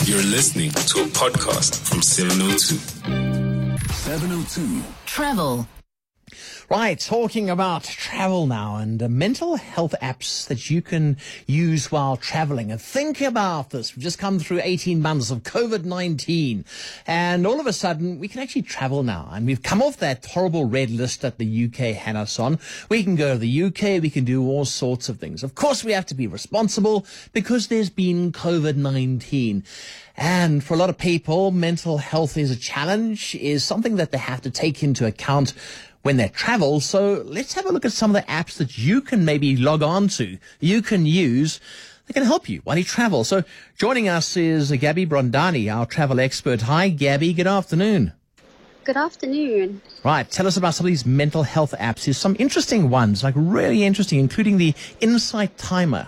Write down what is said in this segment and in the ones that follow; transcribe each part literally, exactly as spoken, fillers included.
You're listening to a podcast from seven oh two. seven oh two. Travel. Right, talking about travel now and uh, mental health apps that you can use while traveling. And think about this. We've just come through eighteen months of COVID nineteen. And all of a sudden, we can actually travel now. And we've come off that horrible red list that the U K had us on. We can go to the U K. We can do all sorts of things. Of course, we have to be responsible because there's been COVID nineteen. And for a lot of people, mental health is a challenge, is something that they have to take into account when they travel. So let's have a look at some of the apps that you can maybe log on to, you can use, that can help you while you travel. So joining us is Gabby Brondani, our travel expert. Hi, Gabby. Good afternoon. Good afternoon. Right. Tell us about some of these mental health apps. There's some interesting ones, like really interesting, including the Insight Timer.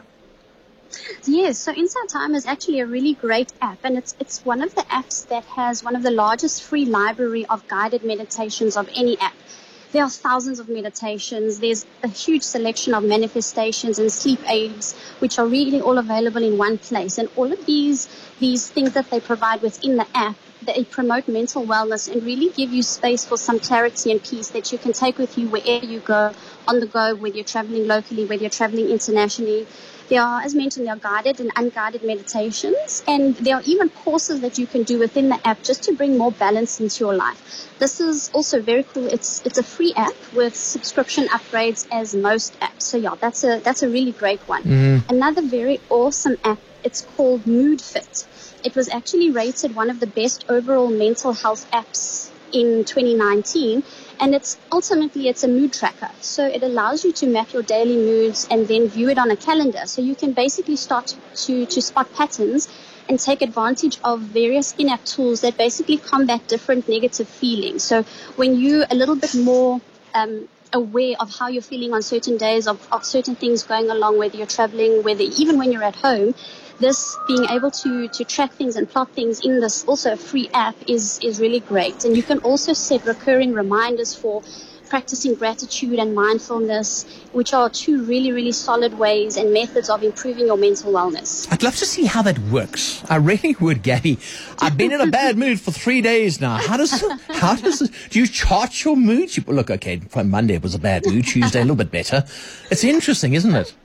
Yes, so Insight Timer is actually a really great app, and it's it's one of the apps that has one of the largest free library of guided meditations of any app. There are thousands of meditations. There's a huge selection of manifestations and sleep aids, which are really all available in one place. And all of these these things that they provide within the app, they promote mental wellness and really give you space for some clarity and peace that you can take with you wherever you go, on the go, whether you're traveling locally, whether you're traveling internationally. There are, as mentioned, there are guided and unguided meditations, and there are even courses that you can do within the app just to bring more balance into your life. This is also very cool. It's it's a free app with subscription upgrades as most apps. So yeah, that's a that's a really great one. Mm-hmm. Another very awesome app, it's called MoodFit. It was actually rated one of the best overall mental health apps in twenty nineteen. And it's ultimately, it's a mood tracker. So it allows you to map your daily moods and then view it on a calendar. So you can basically start to, to spot patterns and take advantage of various in-app tools that basically combat different negative feelings. So when you're a little bit more um, aware of how you're feeling on certain days, of, of certain things going along, whether you're traveling, whether even when you're at home, this being able to, to track things and plot things in this also free app is, is really great. And you can also set recurring reminders for practicing gratitude and mindfulness, which are two really, really solid ways and methods of improving your mental wellness. I'd love to see how that works. I really would, Gabby. I've been in a bad mood for three days now. How does, how does, do you chart your mood? You, look, okay, Monday was a bad mood, Tuesday a little bit better. It's interesting, isn't it?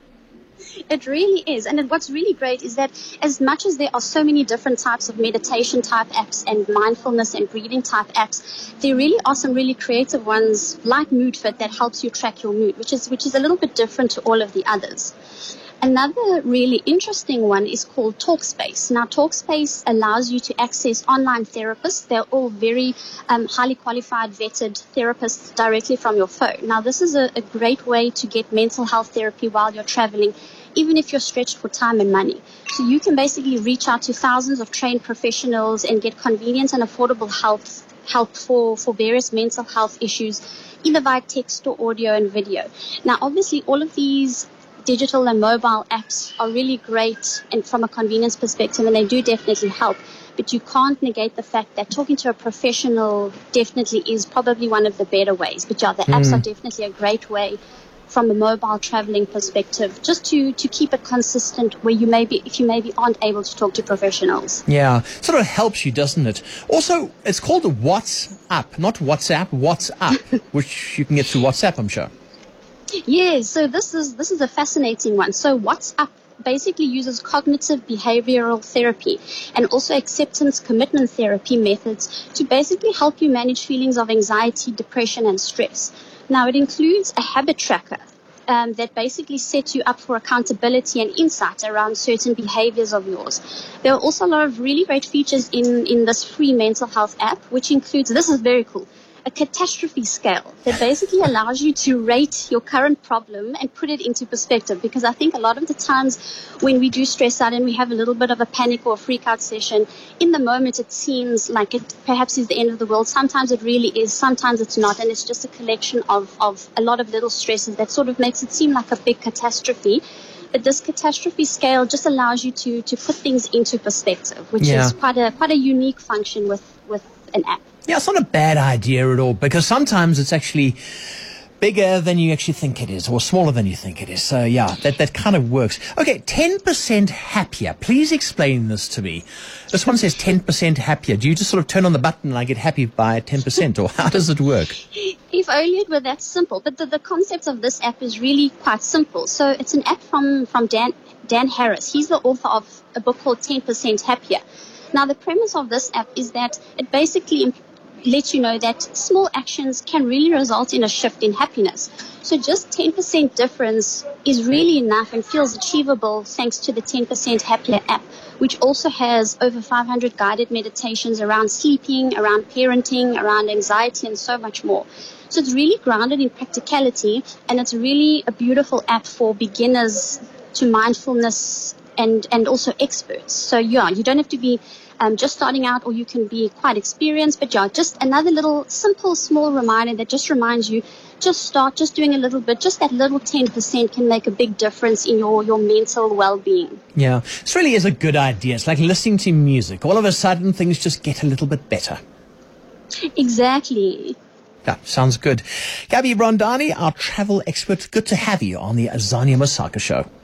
It really is. And what's really great is that as much as there are so many different types of meditation type apps and mindfulness and breathing type apps, there really are some really creative ones like MoodFit that helps you track your mood, which is which is a little bit different to all of the others. Another really interesting one is called Talkspace. Now, Talkspace allows you to access online therapists. They're all very um, highly qualified, vetted therapists directly from your phone. Now, this is a, a great way to get mental health therapy while you're traveling, even if you're stretched for time and money. So you can basically reach out to thousands of trained professionals and get convenient and affordable help, help for, for various mental health issues, either by text or audio and video. Now, obviously, all of these digital and mobile apps are really great and from a convenience perspective, and they do definitely help. But you can't negate the fact that talking to a professional definitely is probably one of the better ways. But yeah, the mm. apps are definitely a great way from a mobile traveling perspective, just to, to keep it consistent where you maybe, if you maybe aren't able to talk to professionals. Yeah, sort of helps you, doesn't it? Also, it's called WhatsApp, not WhatsApp, WhatsApp, which you can get through WhatsApp, I'm sure. Yes, so this is this is a fascinating one. So WhatsApp basically uses cognitive behavioral therapy and also acceptance commitment therapy methods to basically help you manage feelings of anxiety, depression, and stress. Now, it includes a habit tracker um, that basically sets you up for accountability and insight around certain behaviors of yours. There are also a lot of really great features in, in this free mental health app, which includes, this is very cool, a catastrophe scale that basically allows you to rate your current problem and put it into perspective. Because I think a lot of the times when we do stress out and we have a little bit of a panic or a freak out session, in the moment it seems like it perhaps is the end of the world. Sometimes it really is, sometimes it's not, and it's just a collection of, of a lot of little stresses that sort of makes it seem like a big catastrophe. But this catastrophe scale just allows you to to put things into perspective, which yeah. is quite a quite a unique function with, with an app. Yeah, it's not a bad idea at all, because sometimes it's actually bigger than you actually think it is, or smaller than you think it is. So yeah, that, that kind of works. Okay, ten percent happier. Please explain this to me. This one says ten percent happier. Do you just sort of turn on the button and I get happy by ten percent, or how does it work? If only it were that simple. But the, the concept of this app is really quite simple. So it's an app from, from Dan, Dan Harris. He's the author of a book called ten percent Happier. Now, the premise of this app is that it basically imp- lets you know that small actions can really result in a shift in happiness. So just ten percent difference is really enough and feels achievable thanks to the ten percent Happier app, which also has over five hundred guided meditations around sleeping, around parenting, around anxiety, and so much more. So it's really grounded in practicality, and it's really a beautiful app for beginners to mindfulness and, and also experts. So yeah, you don't have to be um, just starting out, or you can be quite experienced, but yeah, just another little simple, small reminder that just reminds you, just start, just doing a little bit, just that little ten percent can make a big difference in your, your mental well-being. Yeah, this really is a good idea. It's like listening to music. All of a sudden, things just get a little bit better. Exactly. Yeah, sounds good. Gabby Rondani, our travel expert, good to have you on the Azania Mosaka Show.